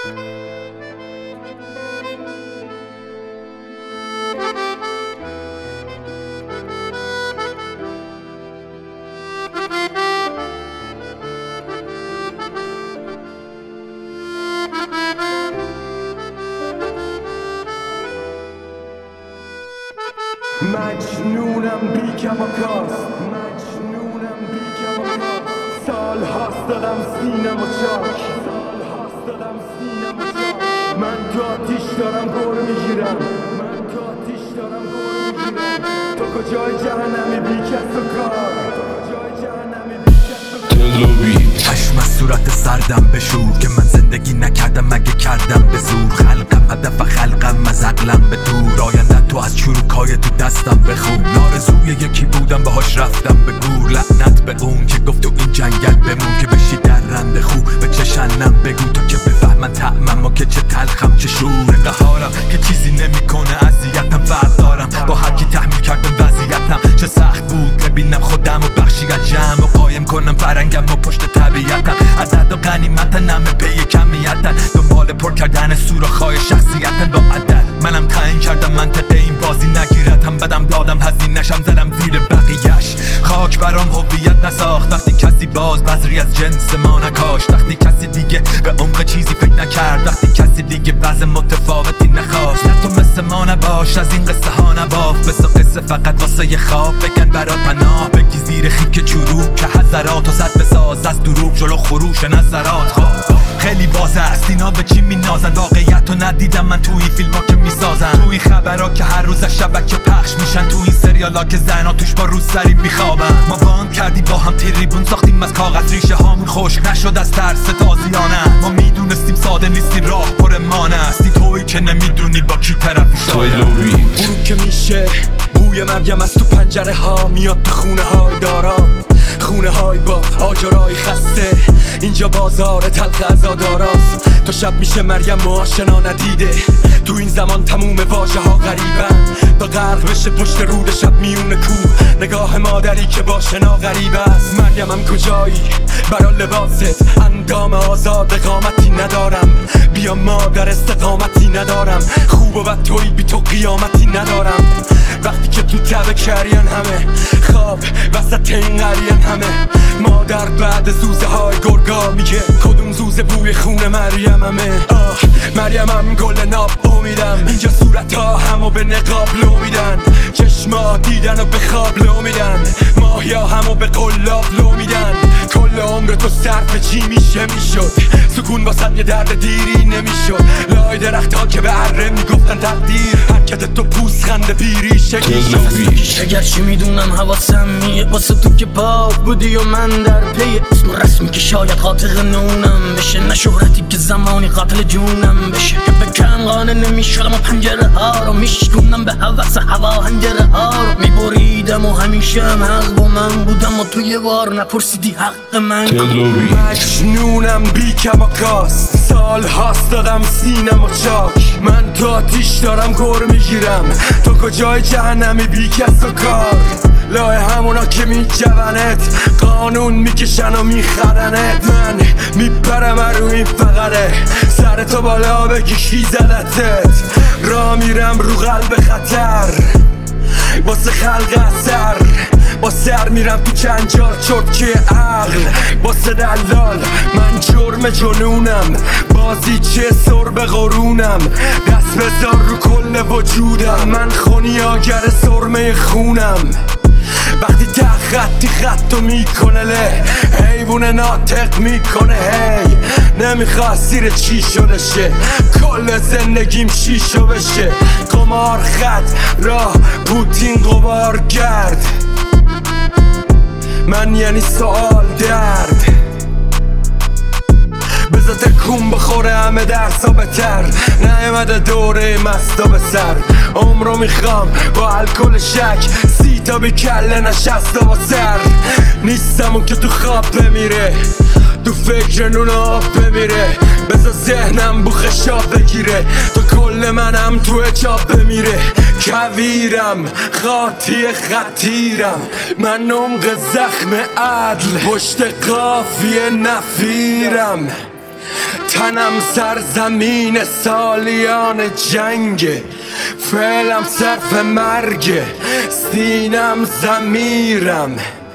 مجنونم بی کماکاست، سال هاست دادم سینم و چاک، من تو آتیش دارم گور میگیرم، تو کجای جهنمی بی کس و کار، چشم از صورت سردم بشور که من زندگی نکردم مگه کردم به زور. خلقم هدف خلقم از عقلم به دور، آینده تو از چروکای تو دستم بخون. آرزوی یکی بودم باهاش رفتم به گور، لعنت به اون که گفت تو این جنگل بمون که بشی در رنده خو به چشنم بگو تا که بفهمن طعمم و که چه تلخم چه شور. قهارم که چیزی نمیکنه اذیتم، فرق دارم با هر کی تحمیل کردم وضعیتم. چه سخت بود ببینم خودم و بخشی از جمع و قایم کنم فرنگم و پشت طبیعتم. عدد و غنیمتن همه پی کمیتن، دنبال پر کردن سوراخ‌های شخصیتن با عدد. منم تعیین کردم منطقه این بازی نگیرتم، بدم دادم هزینه نشم زدم زیر بقیه‌اش. خاک برام هویت نساخت وقتی کسی باز بذری از جنس ما نکاشت، وقتی کسی دیگه به عمق چیزی فکر نکرد، وقتی کسی دیگه وضع متفاوتی نخواست. تو مثل ما نباش، از این قصه ها نباف، بسا قصه فقط واسه یه خواب بگن برات پناه. بگی زیر خیک چروک که حضرات و زد بساز از دروغ جلو خروش نظرات. خب خیلی واضح است اینا به چی مینازن، واقعیت رو ندیدم من توی فیلما که میسازن، توی خبرها که هر روز شبکه پخش میشن، توی این سریالا که زنا توش با روسری میخوابن. ما باند کردیم با هم تریبون ساختیم از کاغذ، ریشه هامون خشک نشد از ترس تازیانه. ما میدونستیم ساده نیستی راه پر مانه استی، تویی که نمیدونی با کی طرفی شده. غروب که میشه بوی مریم از تو پنجره ها میاد تو خونه های دارام، خونه های با آجرای خسته، اینجا بازار تلخ عزاداراست. تا شب میشه مریم و آشنا ندیده، تو این زمان تموم واژه ها غریبن، تا غرق بشه پشت رود شب میونه کوه، نگاه مادری که با شنا غریب است. مریمم کجایی برا لباست، اندام آزاد قامتی ندارم، بیا مادر استقامتی ندارم، خوب و بد توی بی تو قیامتی ندارم. وقتی که تو تبه کرین همه خواب وسط این قرین همه، مادر بعد زوزه های گرگا میگه کدوم زوزه بوی خون مریم همه. مریمم گل ناب امیدم، اینجا صورت ها همو به نقاب لو میدن، چشما دیدن و به خواب لو میدن، ماهیا همو به قلاب لو میدن. کل عمر تو صرف چی میشه میشد، سکون واسد یه درد دیری نمیشد، لای درخت ها که به اره میگفتن تقدیر، حرکت تو پوست پیری شکلی شد. اگر چی میدونم حواسم میه واسه تو که پاک بودی و من در پی اسم رسمی که شاید قاطق نونم بشه، نه شهرتی که زمانی قاتل جونم بشه، که به کم قانه نمیشدم و پنجره ها رو میشکونم به حوث هوا هنجره ها رو میبریدم و همیشه هم حق با من بودم و تو یه بار نپرسیدی حق من. مجنونم بی کماکاست، سال هاست دادم سینم و چاک، من تو آتیش دارم گور میگیرم، تو کجای جهنمی بی کس و کار، لای همونا که میجونت قانون میکشن و میخرنت. من میپرم رو این فقره، سر تو بالا بگی کی زدتت، را میرم رو قلب خطر واسه خلق اثر، با سر میرم تو جنجال چرتکه عقل واسه دلال. من جرم جنونم، بازی چه سر به قرونم، دست بذار رو کل وجودم، من خونیاگر سرمه خونم. وقتی خطی خطو میکنه له، حیوون ناطق میکنه هی، نمیخواد سیر چی شده شه، کل زندگیم شیشو بشه، قمار خط راه پوتین قبار گرد، من یعنی سوال درد، بذار تکون بخوره همه درسا بتر، نیومده دوره مستا به سر، عمرو میخوام با الکل شک، 30 تا بی کله نشسته با سر، نیستم اون که تو خواب بمیره، تو فکر نون آب بمیره، بذار ذهنم بو خشاب بگیره، تو کل منم تو چاپ بمیره، کویرم خاطی خطیرم، من عمق زخم عدل پشت قافیه نفیرم، تنم سرزمین سالیان جنگ، فعلم صرف مرگ، سینم ضمیرم.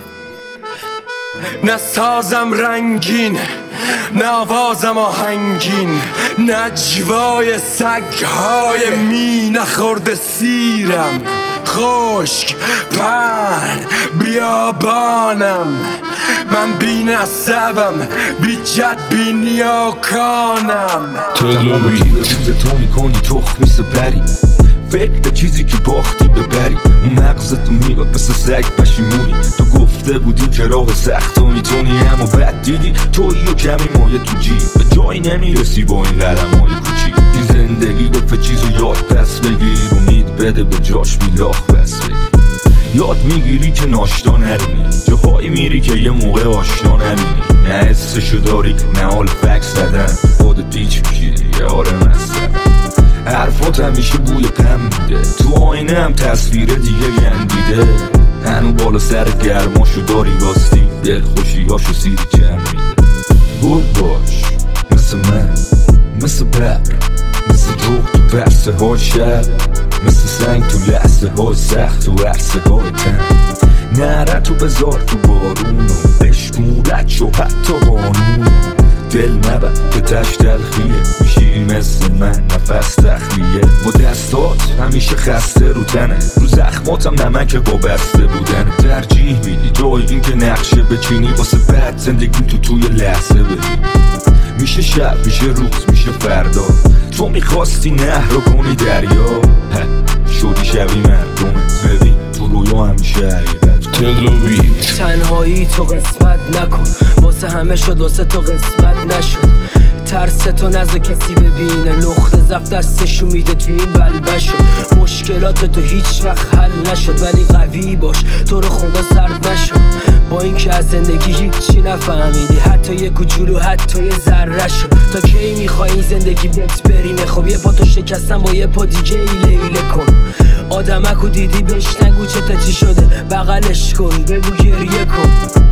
نه سازم رنگین، نه آوازم آهنگین، نجوای سگهای می نخورده سیرم. خشک پهن بیابانم، من بی نسبم، بی جد بی نیاکانم. تلوی روز تو میکنی تخمی سپری، فکر به چیزی که باختی ببری. اون مغزتو میگاد مثل سگ پشیمونی، تو گفته بودی که راه سخت و میتونی، اما بعد دیدی تویی و کمی مایه تو جیب، به جایی نمیرسی با این قدم های کوچیک. این زندگی گفت چیزو یاد پس بگیر، امید بده به جاش بیلاخ بس بگیر. یاد میگیری که ناشتا نرونی، جاهایی میری که یه موقع آشنا نمینی. نه حسشو داری نه حال فکس زدن، خودت پیچ میشیدی یه آره مستن. حرفات همیشه بوی پم میده، تو آینه هم تصویر دیگه گندیده. هنو بالا سر گرماشو داری واستی، دل خوشیاشو سیری جمع میده. بود باش مثل من، مثل ببر، مثل جوق تو پرسه های شب، مثل سنگ تو لحظه های سخت و عرصه های تن. نره تو بذار تو بارونو، بشکولت شو حتی بانونو. دل نبر که تش تلخیه، میشی مثل من نفس تخلیه. با دستات همیشه خسته رو تنه، رو زخماتم نمک وابسته بودن. ترجیح میدی جای این که نقشه بچینی، واسه بعد زندگی تو توی لحظه ببینی. میشه شب میشه روز میشه فردا، تو میخواستی نهر رو کنی دریا، شدی شبی مردمت. ببین تو رویا همیشه حقیقت. تنهایی تو قسمت نکن، واسه همه شد واسه تو قسمت نشد. ترس تو نذار کسی ببینه، نقطه ضعف دستشو میده تو این بلبشو. مشکلات تو هیچ وقت حل نشد، ولی قوی باش تو رو خدا سرد نشد. با این که از زندگی هیچی نفهمیدی، حتی یه کوچولو حتی یه ذره شد. تا کی میخوای این زندگی بهت برینه؟ خب یه پا تو شکستن با یه پا دیگه ای لیله کن. آدمکو دیدی بهش نگو چی شده، بغلش کن بگو گریه کن.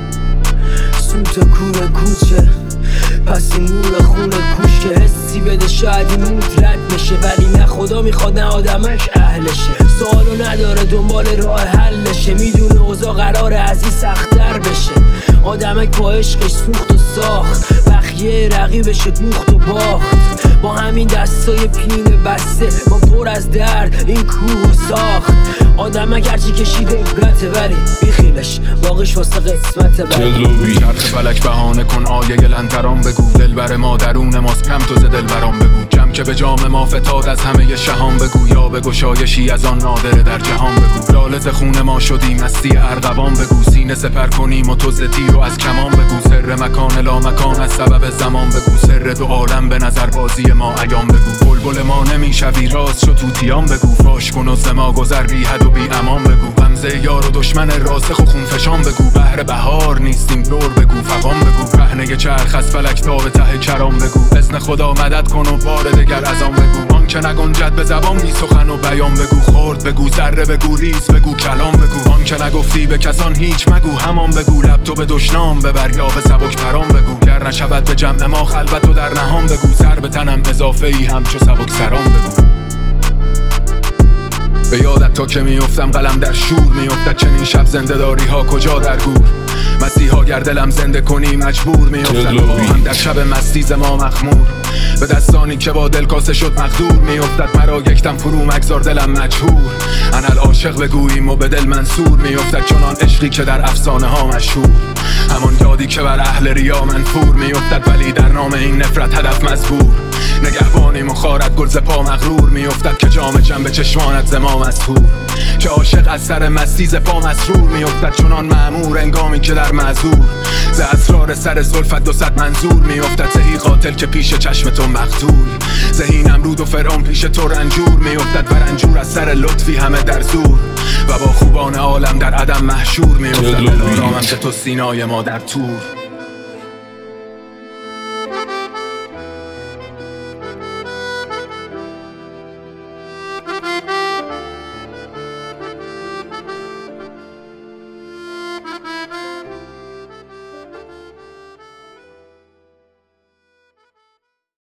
سوت کوره کوچه پس این نور خونه کوش، که حسی بده شاید این موت رد بشه، ولی نه خدا میخواد نه آدمش اهلشه. سوالو نداره دنبال راه حلشه، میدونه اوضاع قراره از این سخت‌تر بشه. آدمک با عشقش سوخت و ساخت، بخیه رقیبش دوخت و باخت. با همین دستای پینه بسته ما پر از درد این کوه ساخت. آدمک هرچی کشیده عبرته، ولی بیخیلش باقیش واسه قسمته. چرخ فلک بهانه کن آیه لنترام بگو، دلبر ما درون ماست کم تو ز دلبرام بگو. جمع که به جام ما فتاد از همه شهام بگو، یا به گشایشی از آن نادره در جهان بگو. لالت خون ما شدیم مستی ارغوان بگو، سینه سپر کنیم و تو ز تیر و از کمان بگو. سر مکان لا مکان از سبب زمان بگو، سر دو عالم به نظر بازی ما ایام بگو. بلبل ما نمیشوی راست شو توتیان بگو، فاش کن و ز ما گذر بی حد و بی امان بگو. غمزه یار و دشمن راسخ و خونفشان بگو، بهر بهار نیستیم دور بگو فغان بگو. رهنه چرخ از فلک تا به ته کرام بگو، اذن خدا مدد کن و بار دگر از آن بگو. آن که نگنجد به زبان بی سخن و بیان بگو، خورد بگو ذره بگو ریز بگو کلام بگو. آن که نگفتی به کسان هیچ مگو همان بگو، لب تو به دشنام ببر یا به سبک پرام بگو. گر نشود به جمع ما خلوت و در نهان بگو، سر به تنم اضافه ای همچو سبک سرام بگو. به یادت تا که میافتم قلم در شور میافتد، چنین شب زنده داری ها کجا در گور. مسیحا گر دلم زنده کنی مجبور میافتد، هم در شب مستی ما مخمور. به دستانی که با دل کاسه شد مقدور میافتد، مرا یکدم فرو مگذار دلم مجهور. انال عاشق بگوییم و به دل منصور میافتد، چنان عشقی که در افسانه ها مشهور. همان یادی که بر اهل ریا منفور میافتد، ولی در نام این نفرت هدف مزبور. نگهبانی مخارت گل ز پا مغرور میافتد، که جام جنب چشمانت ز ما مسحور. که عاشق از سر مستی ز پا مسرور میافتد، چنان مأمور انگامی که در معذور. ز اسرار سر زلفت 200 منظور میافتد، زهی قاتل که پیش چشم تو مقتول. زهی نمرود و فرعون پیش تو رنجور میافتد، و رنجور از سر لطفی همه در زور. و با خوبان عالم در عدم محشور میافتد، دلارامم که تو سینای ما در تور.